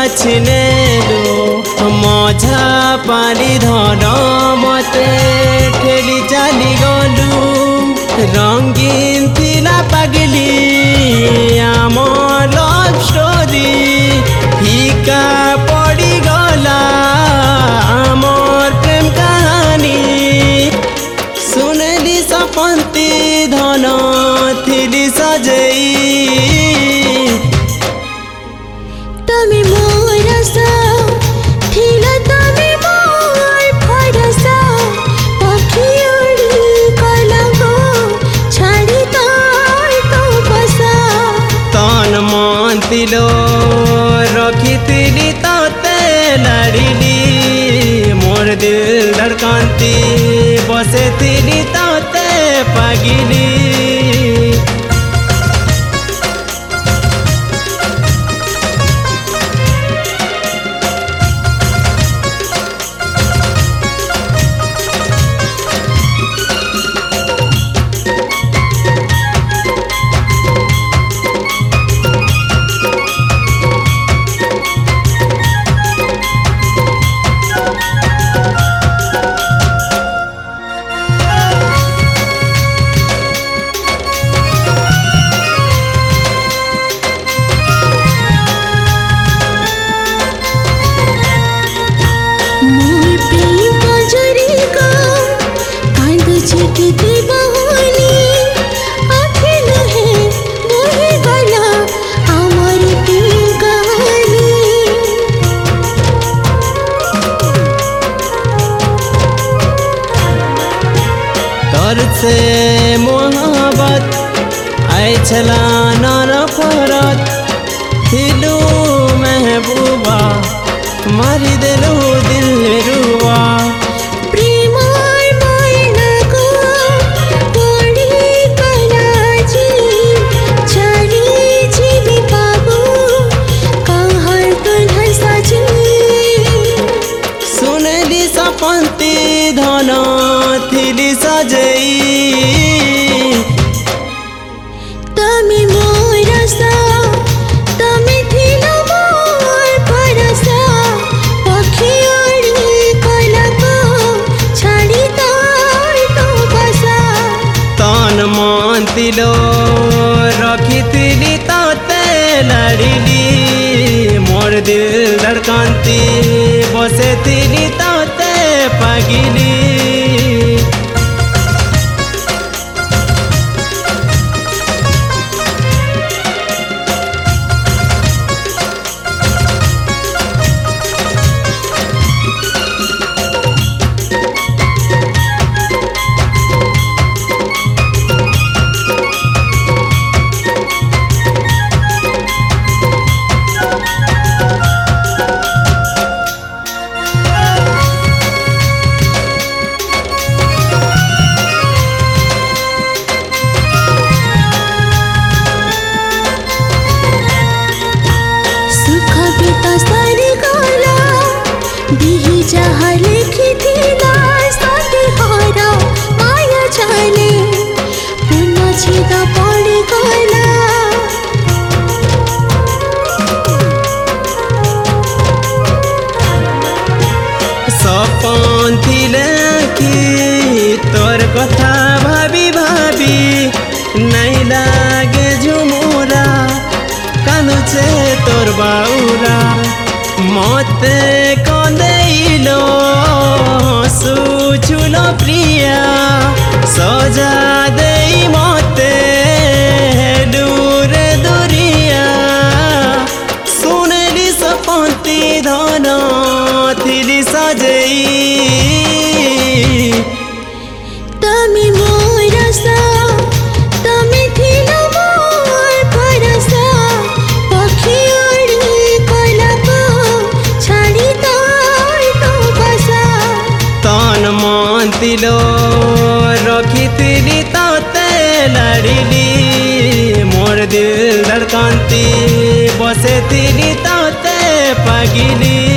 बाछिनेलु मझा पानी धन मते ठेली चली गलु रंगीन थिला पागली आम लव स्टोरी फीका पड़ी गला आमर प्रेम कहानी सुनली सपंती धन थिली सजई तमी मोरसा थिला तमी मोर फरसा पखी उड़ी कलगो छाड़ी तार तो बसा तन मन तिलो रखिथिली तते लड़िली मोर दिल धड़कंती बसे थिली तते पागिली तोर से मोहब्बत आय छला नर फरत थिलू महबूबा मारी देलू दिल रुआ सपंती धन थिली सजई तमी मोरसा तमी थिला मोर फरसा पखी उड़ी कलगो छाड़ी तार तो बसा तन मन तिलो रखिथिली तते लड़िली मोर दिल धड़कंती बसे थिली तते पागिली जहाँ लिखी थी साथी हारा माया जाने पुनः छीदा पड़ी गला सपन थिले कि तोर कथा भाभी भाभी नहीं लागे झुमुरा कानुचे तोर बाउरा मते कंदेलो सुचुलो प्रिया सजा दे मते दूरे दुरिया सुनली सपंती धन थिली सजई तमी मोरसा तमी थिला मोर फरसा पखी उड़ी कलगो छाड़ी तार तो बसा तन मन तिलो रखिथिली तते लड़िली मोर दिल धड़कंती बसे थिली तते पागिली।